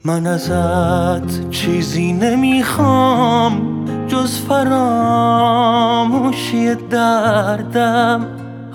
من ازت چیزی نمیخوام جز فراموشی دردم.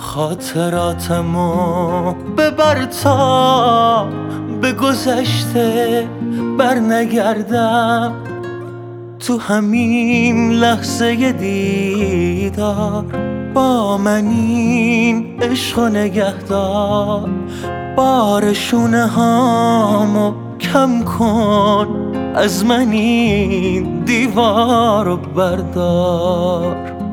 خاطراتمو ببر تا به گذشته بر نگردم. تو همین لحظه دیدار با من این عشق و نگهدار. بار شونه هامو کم کن، از من این دیوارو بردار.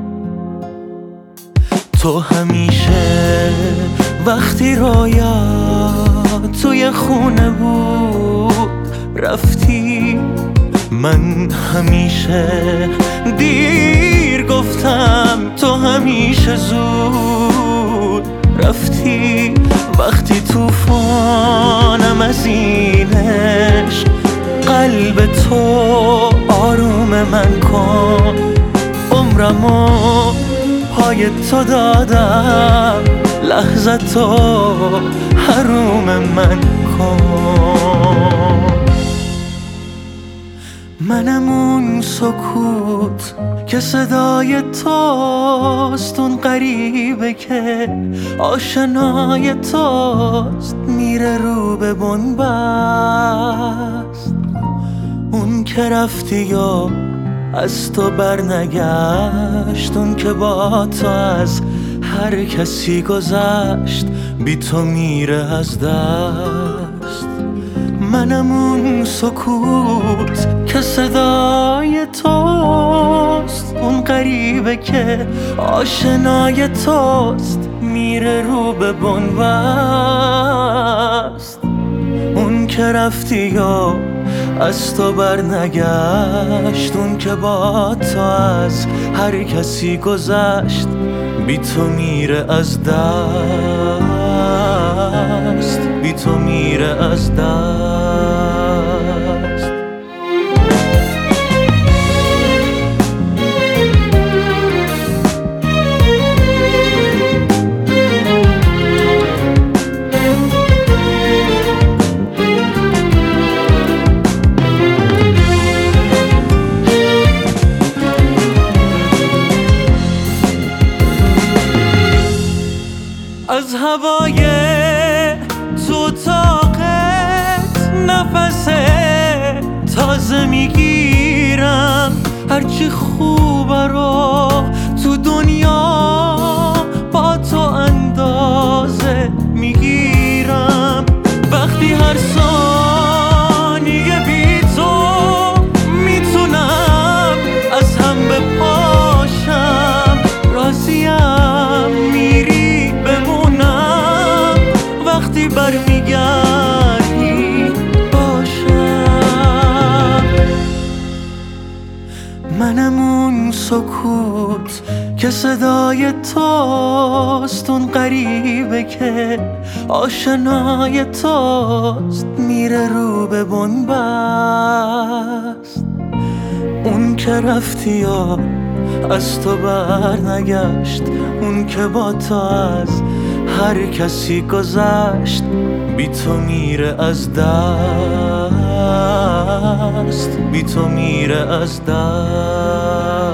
تو همیشه وقتی رویا توی خونه بود رفتی، من همیشه دیر گفتم تو همیشه زود رفتی. وقتی توفانم از این عشق قلب تو آروم من کن. عمرمو پای تو دادم، لحظه تو حروم من کن. منم اون سکوت که صدای توست، اون غریبه که آشنای توست، میره رو به بنبست. اون که رفتی و از تو برنگشت، اون که با تو از هر کسی گذشت، بی تو میره از دست. منم اون سکوت که صدای توست، اون غریبه که آشنای توست، میره رو به بنبست. اون که رفتی و از تو برنگشت، اون که با تو از هر کسی گذشت، بی تو میره از دست، بی تو میره از دست. از هوای تو طاقت نفس تازه میگیرم، هرچی خوبه رو تو دنیا با تو اندازه میگیرم. وقتی هر ثانیه بی تو میتونم از هم بپاشم، راضیم میری بمونم وقتی برمیگردی باشم. منم اون سکوت که صدای توست، اون غریبه که آشنای توست، میره رو به بنبست. اون که رفتی و از تو برنگشت، اون که با تو از هر کسی گذشت، بی تو میره از دست، بی تو میره از دست.